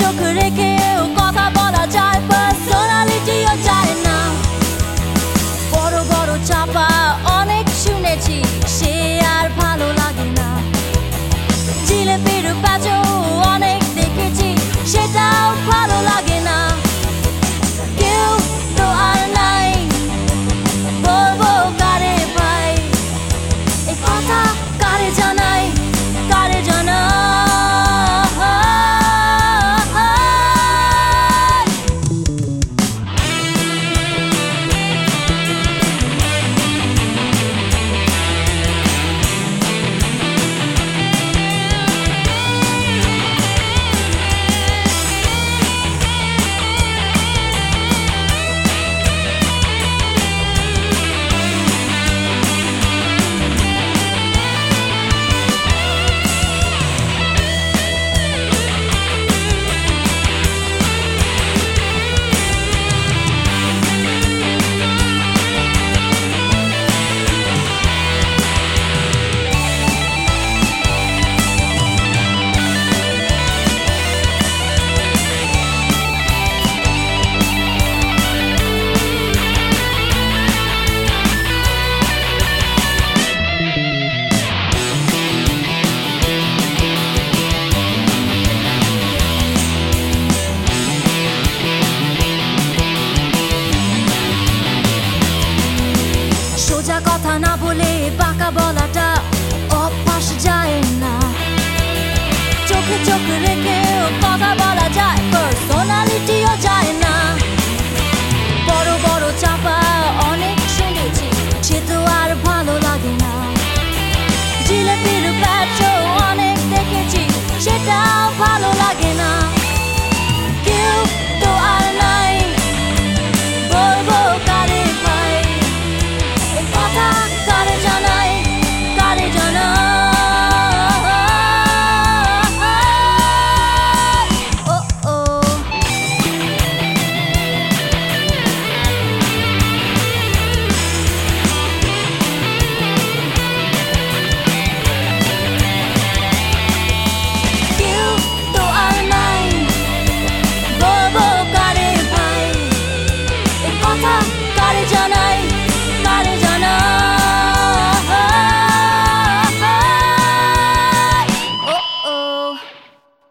চোখ রেখেও কথা বলা যায়, পার্সোনালিটিও যায় না। বড় বড় চাপা অনেক শুনেছি, সে আর ভালো লাগে না। জিলেপির প্যাচও অনেক দেখেছি, সেটাও ভালো লাগে না। কেউ তো আর নাই, বলবো কারে ভাই, এই কথা কারে জানাই, কারে জানাই। সোজা কথা না বলে বাঁকা বলাটা অভ্যাস যায় না। চোখে চোখ রেখেও কথা বলা যায়, পার্সোনালিটিও যায় না। বড় বড় চাপা